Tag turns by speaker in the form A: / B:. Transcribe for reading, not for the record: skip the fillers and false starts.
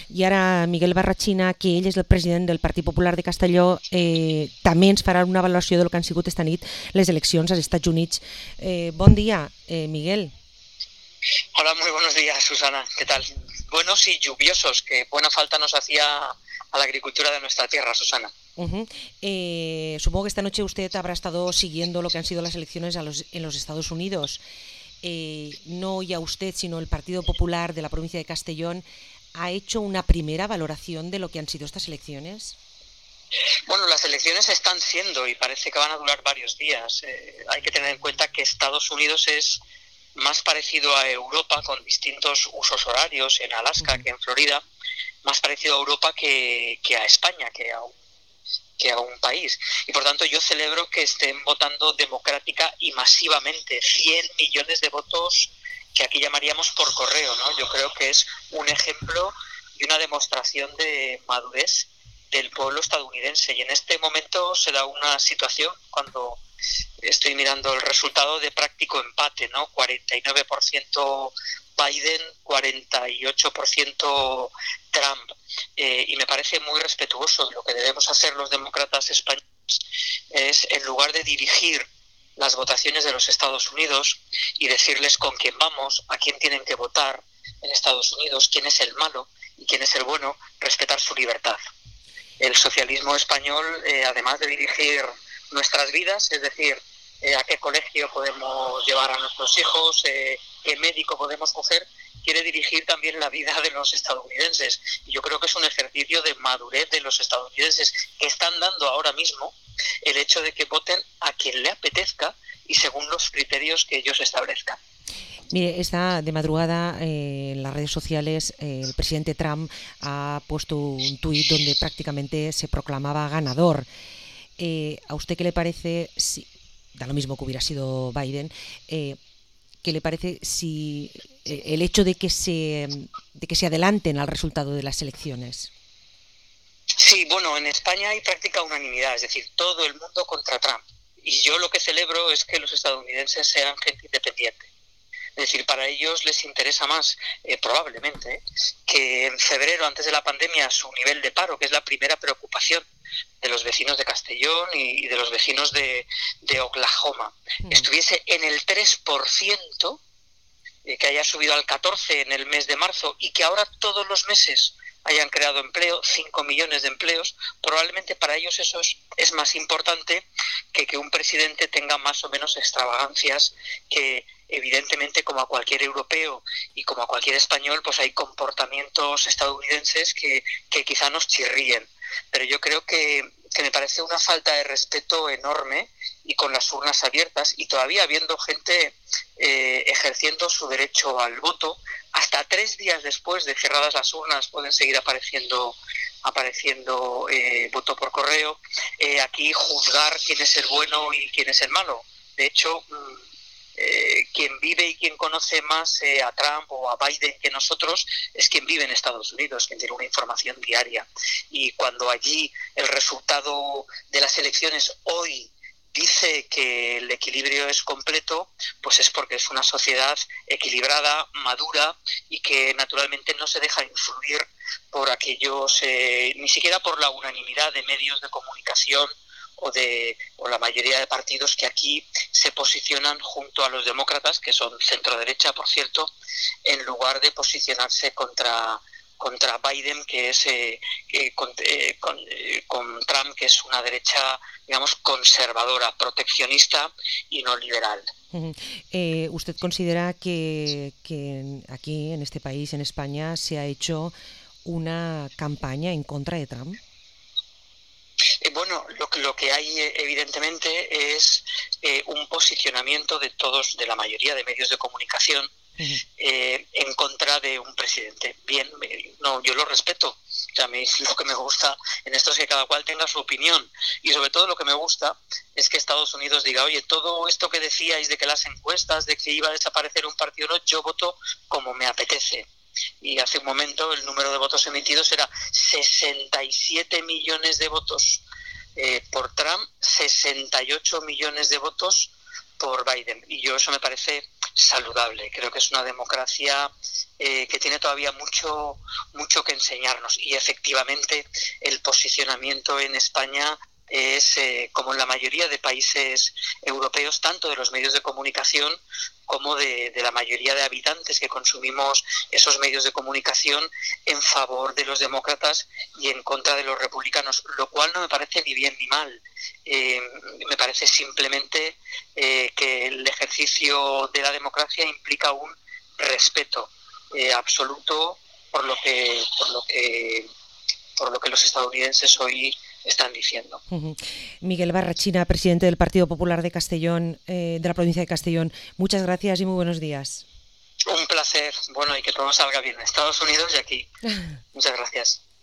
A: I ara Miguel Barrachina, que ell és el president del Partit Popular de Castelló, també ens farà una valoració del que han sigut esta nit les eleccions als Estats Units. Bon dia, Miguel.
B: Hola, muy buenos días, Susana. ¿Qué tal? Buenos y lluviosos, que buena falta nos hacía a la agricultura de nuestra tierra, Susana.
A: Supongo que esta noche usted habrá estado siguiendo lo que han sido las elecciones en los Estados Unidos. No ya usted, sino el Partido Popular de la provincia de Castellón ha hecho una primera valoración de lo que han sido estas elecciones.
B: Bueno, las elecciones están siendo y parece que van a durar varios días. Hay que tener en cuenta que Estados Unidos es más parecido a Europa, con distintos usos horarios en Alaska que en Florida, más parecido a Europa que a España, que a un país. Y por tanto yo celebro que estén votando democrática y masivamente, 100 millones de votos que aquí llamaríamos por correo, ¿no? Yo creo que es un ejemplo y una demostración de madurez del pueblo estadounidense. Y en este momento se da una situación, cuando estoy mirando el resultado, de práctico empate, ¿no? 49% Biden, 48% Trump. Y me parece muy respetuoso. Lo que debemos hacer los demócratas españoles es, en lugar de dirigir las votaciones de los Estados Unidos y decirles con quién vamos, a quién tienen que votar en Estados Unidos, quién es el malo y quién es el bueno, respetar su libertad. El socialismo español, además de dirigir nuestras vidas, es decir, a qué colegio podemos llevar a nuestros hijos, qué médico podemos coger, quiere dirigir también la vida de los estadounidenses. Y yo creo que es un ejercicio de madurez de los estadounidenses que están dando ahora mismo el hecho de que voten a quien le apetezca y según los criterios que ellos establezcan.
A: Mire, esta de madrugada en las redes sociales el presidente Trump ha puesto un tuit donde prácticamente se proclamaba ganador. ¿A usted qué le parece, si da lo mismo que hubiera sido Biden, qué le parece si el hecho de que se adelanten al resultado de las elecciones?
B: Sí, bueno, en España hay práctica unanimidad, es decir, todo el mundo contra Trump. Y yo lo que celebro es que los estadounidenses sean gente independiente. Es decir, para ellos les interesa más, probablemente, que en febrero, antes de la pandemia, su nivel de paro, que es la primera preocupación de los vecinos de Castellón y de los vecinos de Oklahoma, estuviese en el 3%, que haya subido al 14% en el mes de marzo y que ahora todos los meses hayan creado empleo, 5 millones de empleos. Probablemente para ellos eso es más importante que un presidente tenga más o menos extravagancias, que evidentemente, como a cualquier europeo y como a cualquier español, pues hay comportamientos estadounidenses que quizá nos chirríen. Pero yo creo que me parece una falta de respeto enorme, y con las urnas abiertas y todavía habiendo gente ejerciendo su derecho al voto, hasta 3 días después de cerradas las urnas pueden seguir apareciendo voto por correo. Aquí juzgar quién es el bueno y quién es el malo. De hecho, quien vive y quien conoce más a Trump o a Biden que nosotros es quien vive en Estados Unidos, quien tiene una información diaria. Y cuando allí el resultado de las elecciones hoy dice que el equilibrio es completo, pues es porque es una sociedad equilibrada, madura, y que naturalmente no se deja influir por aquellos, ni siquiera por la unanimidad de medios de comunicación o la mayoría de partidos que aquí se posicionan junto a los demócratas, que son centro-derecha, por cierto, en lugar de posicionarse contra Biden, que es con Trump, que es una derecha, digamos, conservadora, proteccionista y no liberal.
A: ¿Usted considera que aquí, en este país, en España, se ha hecho una campaña en contra de Trump?
B: Bueno, lo que hay evidentemente es un posicionamiento de la mayoría de medios de comunicación en contra de un presidente. Bien, no, yo lo respeto. O sea, a mí lo que me gusta en esto es que cada cual tenga su opinión, y sobre todo lo que me gusta es que Estados Unidos diga: oye, todo esto que decíais de que las encuestas, de que iba a desaparecer un partido, no, yo voto como me apetece. Y hace un momento el número de votos emitidos era 67 millones de votos por Trump, 68 millones de votos por Biden. Y yo eso me parece saludable. Creo que es una democracia que tiene todavía mucho que enseñarnos, y efectivamente el posicionamiento en España es, como en la mayoría de países europeos, tanto de los medios de comunicación como de la mayoría de habitantes que consumimos esos medios de comunicación, en favor de los demócratas y en contra de los republicanos, lo cual no me parece ni bien ni mal. Me parece simplemente que el ejercicio de la democracia implica un respeto absoluto por lo que los estadounidenses hoy están diciendo.
A: Miguel Barrachina, presidente del Partido Popular de Castellón, de la provincia de Castellón, muchas gracias y muy buenos días.
B: Un placer, bueno, y que todo salga bien en Estados Unidos y aquí. Muchas gracias.